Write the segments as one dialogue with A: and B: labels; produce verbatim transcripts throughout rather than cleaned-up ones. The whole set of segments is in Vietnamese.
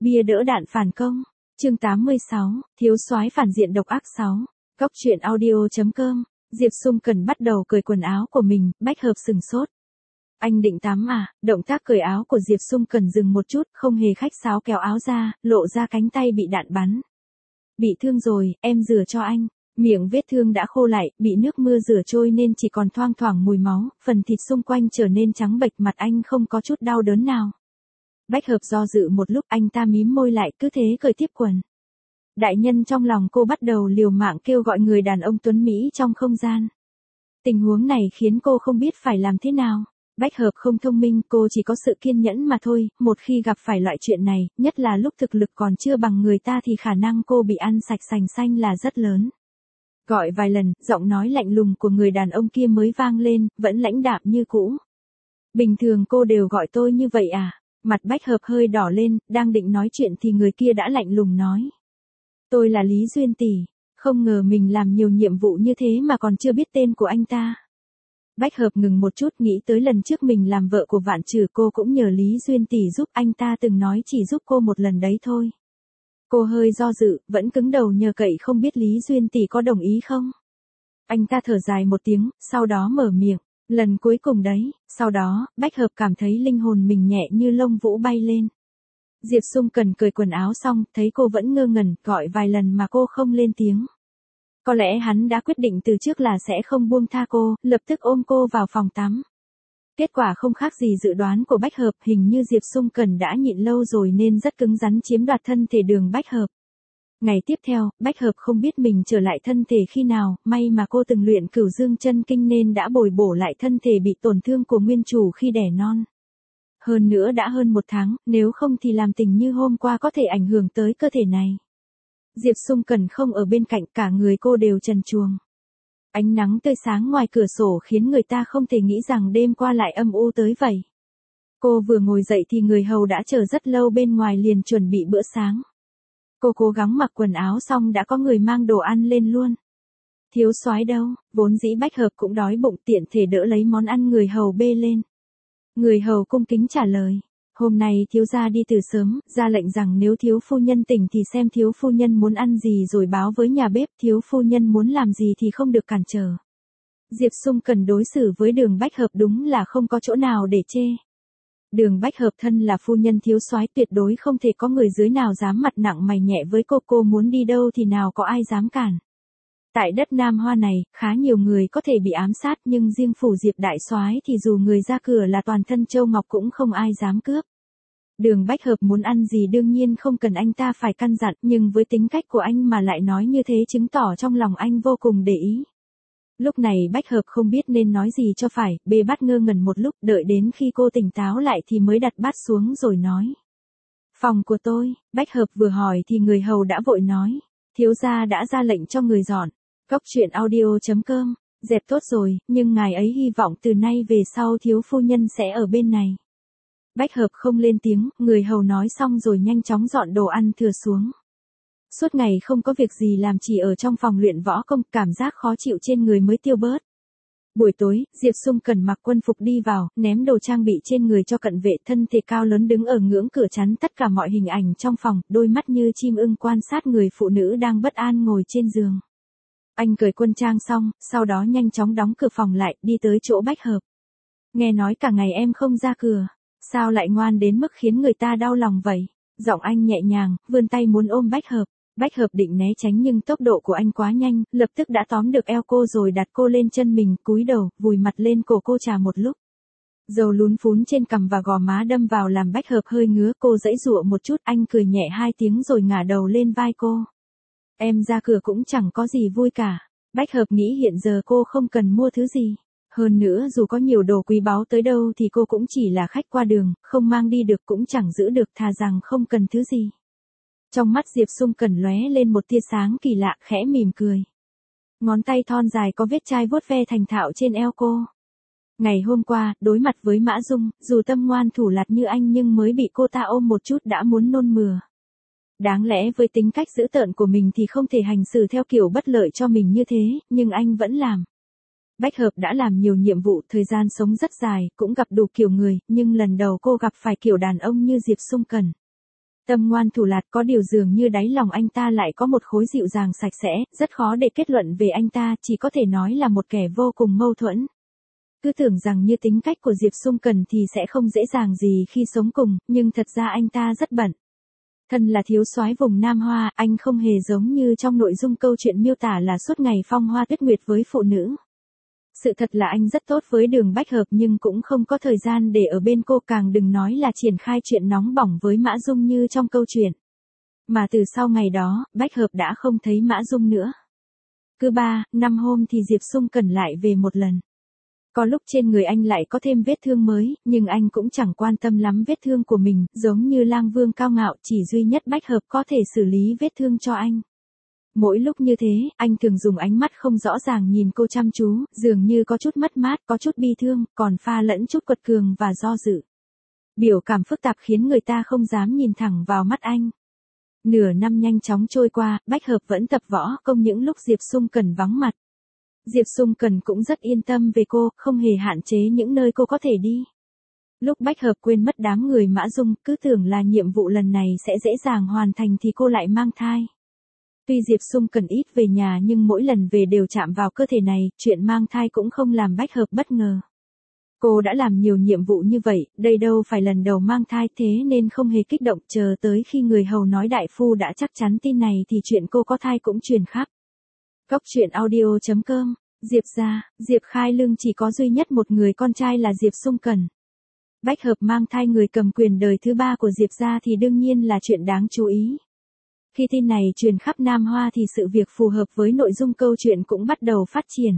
A: Bia đỡ đạn phản công. Chương tám mươi sáu, thiếu soái phản diện độc ác sáu. Góc truyện audio.com. Diệp Sung Cần bắt đầu cởi quần áo của mình, Bách Hợp sừng sốt. Anh định tắm à? Động tác cởi áo của Diệp Sung Cần dừng một chút, không hề khách sáo kéo áo ra, lộ ra cánh tay bị đạn bắn. Bị thương rồi, em rửa cho anh. Miệng vết thương đã khô lại, bị nước mưa rửa trôi nên chỉ còn thoang thoảng mùi máu, phần thịt xung quanh trở nên trắng bệch, mặt anh không có chút đau đớn nào. Bách Hợp do dự một lúc, anh ta mím môi lại, cứ thế cởi tiếp quần. Đại nhân trong lòng cô bắt đầu liều mạng kêu gọi người đàn ông tuấn Mỹ trong không gian. Tình huống này khiến cô không biết phải làm thế nào. Bách Hợp không thông minh, cô chỉ có sự kiên nhẫn mà thôi, một khi gặp phải loại chuyện này, nhất là lúc thực lực còn chưa bằng người ta thì khả năng cô bị ăn sạch sành xanh là rất lớn. Gọi vài lần, giọng nói lạnh lùng của người đàn ông kia mới vang lên, vẫn lãnh đạm như cũ. Bình thường cô đều gọi tôi như vậy à? Mặt Bách Hợp hơi đỏ lên, đang định nói chuyện thì người kia đã lạnh lùng nói. Tôi là Lý Duyên tỷ, không ngờ mình làm nhiều nhiệm vụ như thế mà còn chưa biết tên của anh ta. Bách Hợp ngừng một chút, nghĩ tới lần trước mình làm vợ của Vạn Trừ, cô cũng nhờ Lý Duyên tỷ giúp, anh ta từng nói chỉ giúp cô một lần đấy thôi. Cô hơi do dự, vẫn cứng đầu nhờ cậy không biết Lý Duyên tỷ có đồng ý không. Anh ta thở dài một tiếng, sau đó mở miệng, lần cuối cùng đấy. Sau đó, Bách Hợp cảm thấy linh hồn mình nhẹ như lông vũ bay lên. Diệp Sung Cần cởi quần áo xong, thấy cô vẫn ngơ ngẩn, gọi vài lần mà cô không lên tiếng. Có lẽ hắn đã quyết định từ trước là sẽ không buông tha cô, lập tức ôm cô vào phòng tắm. Kết quả không khác gì dự đoán của Bách Hợp, hình như Diệp Sung Cần đã nhịn lâu rồi nên rất cứng rắn chiếm đoạt thân thể Đường Bách Hợp. Ngày tiếp theo, Bách Hợp không biết mình trở lại thân thể khi nào, may mà cô từng luyện Cửu Dương Chân Kinh nên đã bồi bổ lại thân thể bị tổn thương của nguyên chủ khi đẻ non. Hơn nữa đã hơn một tháng, nếu không thì làm tình như hôm qua có thể ảnh hưởng tới cơ thể này. Diệp Sung Cần không ở bên cạnh, cả người cô đều trần truồng. Ánh nắng tươi sáng ngoài cửa sổ khiến người ta không thể nghĩ rằng đêm qua lại âm u tới vậy. Cô vừa ngồi dậy thì người hầu đã chờ rất lâu bên ngoài liền chuẩn bị bữa sáng. Cô cố gắng mặc quần áo xong đã có người mang đồ ăn lên luôn. Thiếu soái đâu? Vốn dĩ Bách Hợp cũng đói bụng, tiện thể đỡ lấy món ăn người hầu bê lên. Người hầu cung kính trả lời. Hôm nay thiếu gia đi từ sớm, ra lệnh rằng nếu thiếu phu nhân tỉnh thì xem thiếu phu nhân muốn ăn gì rồi báo với nhà bếp, thiếu phu nhân muốn làm gì thì không được cản trở. Diệp Sung Cần đối xử với Đường Bách Hợp đúng là không có chỗ nào để chê. Đường Bách Hợp thân là phu nhân thiếu soái, tuyệt đối không thể có người dưới nào dám mặt nặng mày nhẹ với cô, cô muốn đi đâu thì nào có ai dám cản. Tại đất Nam Hoa này, khá nhiều người có thể bị ám sát nhưng riêng phủ Diệp đại soái thì dù người ra cửa là toàn thân châu ngọc cũng không ai dám cướp. Đường Bách Hợp muốn ăn gì đương nhiên không cần anh ta phải căn dặn, nhưng với tính cách của anh mà lại nói như thế chứng tỏ trong lòng anh vô cùng để ý. Lúc này Bách Hợp không biết nên nói gì cho phải, bê bát ngơ ngẩn một lúc, đợi đến khi cô tỉnh táo lại thì mới đặt bát xuống rồi nói. Phòng của tôi. Bách Hợp vừa hỏi thì người hầu đã vội nói. Thiếu gia đã ra lệnh cho người dọn. Góc truyện audio.com. Dẹp tốt rồi, nhưng ngài ấy hy vọng từ nay về sau thiếu phu nhân sẽ ở bên này. Bách Hợp không lên tiếng, người hầu nói xong rồi nhanh chóng dọn đồ ăn thừa xuống. Suốt ngày không có việc gì làm, chỉ ở trong phòng luyện võ công, cảm giác khó chịu trên người mới tiêu bớt. Buổi tối, Diệp Sung Cần mặc quân phục đi vào, ném đồ trang bị trên người cho cận vệ, thân thể cao lớn đứng ở ngưỡng cửa chắn tất cả mọi hình ảnh trong phòng, đôi mắt như chim ưng quan sát người phụ nữ đang bất an ngồi trên giường. Anh cởi quân trang xong, sau đó nhanh chóng đóng cửa phòng lại, đi tới chỗ Bách Hợp. Nghe nói cả ngày em không ra cửa, sao lại ngoan đến mức khiến người ta đau lòng vậy? Giọng anh nhẹ nhàng, vươn tay muốn ôm Bách Hợp. Bách Hợp định né tránh nhưng tốc độ của anh quá nhanh, lập tức đã tóm được eo cô rồi đặt cô lên chân mình, cúi đầu, vùi mặt lên cổ cô chà một lúc. Dầu lún phún trên cằm và gò má đâm vào làm Bách Hợp hơi ngứa, cô giãy giụa một chút, anh cười nhẹ hai tiếng rồi ngả đầu lên vai cô. Em ra cửa cũng chẳng có gì vui cả. Bách Hợp nghĩ hiện giờ cô không cần mua thứ gì. Hơn nữa dù có nhiều đồ quý báu tới đâu thì cô cũng chỉ là khách qua đường, không mang đi được cũng chẳng giữ được, thà rằng không cần thứ gì. Trong mắt Diệp Sung Cần lóe lên một tia sáng kỳ lạ, khẽ mỉm cười. Ngón tay thon dài có vết chai vuốt ve thành thạo trên eo cô. Ngày hôm qua, đối mặt với Mã Dung, dù tâm ngoan thủ lạt như anh nhưng mới bị cô ta ôm một chút đã muốn nôn mửa. Đáng lẽ với tính cách dữ tợn của mình thì không thể hành xử theo kiểu bất lợi cho mình như thế, nhưng anh vẫn làm. Bách Hợp đã làm nhiều nhiệm vụ, thời gian sống rất dài, cũng gặp đủ kiểu người, nhưng lần đầu cô gặp phải kiểu đàn ông như Diệp Sung Cần. Tâm ngoan thủ lạt, có điều dường như đáy lòng anh ta lại có một khối dịu dàng sạch sẽ, rất khó để kết luận về anh ta, chỉ có thể nói là một kẻ vô cùng mâu thuẫn. Cứ tưởng rằng như tính cách của Diệp Xung Cần thì sẽ không dễ dàng gì khi sống cùng, nhưng thật ra anh ta rất bận. Thân là thiếu soái vùng Nam Hoa, anh không hề giống như trong nội dung câu chuyện miêu tả là suốt ngày phong hoa tuyết nguyệt với phụ nữ. Sự thật là anh rất tốt với Đường Bách Hợp nhưng cũng không có thời gian để ở bên cô, càng đừng nói là triển khai chuyện nóng bỏng với Mã Dung như trong câu chuyện. Mà từ sau ngày đó, Bách Hợp đã không thấy Mã Dung nữa. Cứ ba, năm hôm thì Diệp Xung Cần lại về một lần. Có lúc trên người anh lại có thêm vết thương mới, nhưng anh cũng chẳng quan tâm lắm vết thương của mình, giống như Lang Vương cao ngạo, chỉ duy nhất Bách Hợp có thể xử lý vết thương cho anh. Mỗi lúc như thế, anh thường dùng ánh mắt không rõ ràng nhìn cô chăm chú, dường như có chút mất mát, có chút bi thương, còn pha lẫn chút quật cường và do dự. Biểu cảm phức tạp khiến người ta không dám nhìn thẳng vào mắt anh. Nửa năm nhanh chóng trôi qua, Bách Hợp vẫn tập võ công những lúc Diệp Xung Cần vắng mặt. Diệp Xung Cần cũng rất yên tâm về cô, không hề hạn chế những nơi cô có thể đi. Lúc Bách Hợp quên mất đám người Mã Dung, cứ tưởng là nhiệm vụ lần này sẽ dễ dàng hoàn thành thì cô lại mang thai. Tuy Diệp Xung Cần ít về nhà nhưng mỗi lần về đều chạm vào cơ thể này, chuyện mang thai cũng không làm Bách Hợp bất ngờ. Cô đã làm nhiều nhiệm vụ như vậy, đây đâu phải lần đầu mang thai, thế nên không hề kích động, chờ tới khi người hầu nói đại phu đã chắc chắn tin này thì chuyện cô có thai cũng truyền khắp. Cốc truyện audio chấm com, Diệp gia, Diệp Khai Lương chỉ có duy nhất một người con trai là Diệp Xung Cần. Bách Hợp mang thai người cầm quyền đời thứ ba của Diệp gia thì đương nhiên là chuyện đáng chú ý. Khi tin này truyền khắp Nam Hoa thì sự việc phù hợp với nội dung câu chuyện cũng bắt đầu phát triển.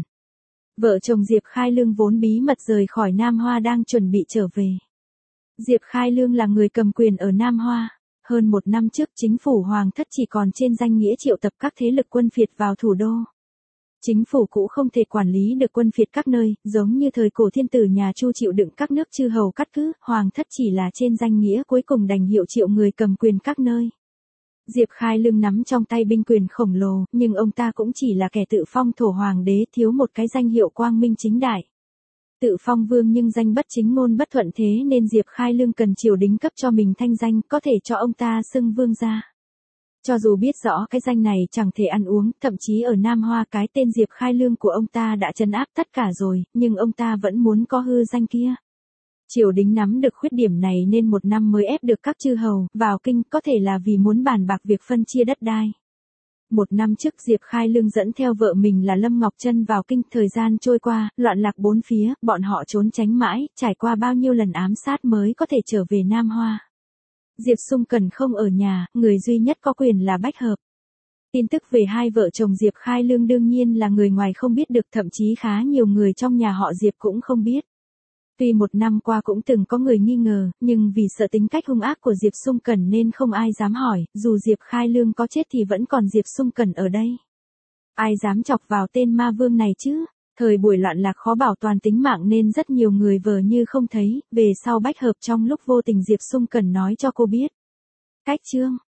A: Vợ chồng Diệp Khai Lương vốn bí mật rời khỏi Nam Hoa đang chuẩn bị trở về. Diệp Khai Lương là người cầm quyền ở Nam Hoa. Hơn một năm trước chính phủ Hoàng thất chỉ còn trên danh nghĩa triệu tập các thế lực quân phiệt vào thủ đô. Chính phủ cũ không thể quản lý được quân phiệt các nơi, giống như thời cổ thiên tử nhà Chu chịu đựng các nước chư hầu cắt cứ, Hoàng thất chỉ là trên danh nghĩa cuối cùng đành hiệu triệu người cầm quyền các nơi. Diệp Khai Lương nắm trong tay binh quyền khổng lồ, nhưng ông ta cũng chỉ là kẻ tự phong thổ hoàng đế, thiếu một cái danh hiệu quang minh chính đại. Tự phong vương nhưng danh bất chính ngôn bất thuận, thế nên Diệp Khai Lương cần triều đình cấp cho mình thanh danh, có thể cho ông ta xưng vương gia. Cho dù biết rõ cái danh này chẳng thể ăn uống, thậm chí ở Nam Hoa cái tên Diệp Khai Lương của ông ta đã trấn áp tất cả rồi, nhưng ông ta vẫn muốn có hư danh kia. Triều đình nắm được khuyết điểm này nên một năm mới ép được các chư hầu vào kinh, có thể là vì muốn bàn bạc việc phân chia đất đai. Một năm trước Diệp Khai Lương dẫn theo vợ mình là Lâm Ngọc Trân vào kinh, thời gian trôi qua, loạn lạc bốn phía, bọn họ trốn tránh mãi, trải qua bao nhiêu lần ám sát mới có thể trở về Nam Hoa. Diệp Xung Cần không ở nhà, người duy nhất có quyền là Bách Hợp. Tin tức về hai vợ chồng Diệp Khai Lương đương nhiên là người ngoài không biết được, thậm chí khá nhiều người trong nhà họ Diệp cũng không biết. Tuy một năm qua cũng từng có người nghi ngờ, nhưng vì sợ tính cách hung ác của Diệp Xung Cần nên không ai dám hỏi, dù Diệp Khai Lương có chết thì vẫn còn Diệp Xung Cần ở đây. Ai dám chọc vào tên ma vương này chứ? Thời buổi loạn lạc khó bảo toàn tính mạng nên rất nhiều người vờ như không thấy, về sau Bách Hợp trong lúc vô tình Diệp Xung Cần nói cho cô biết. Cách chương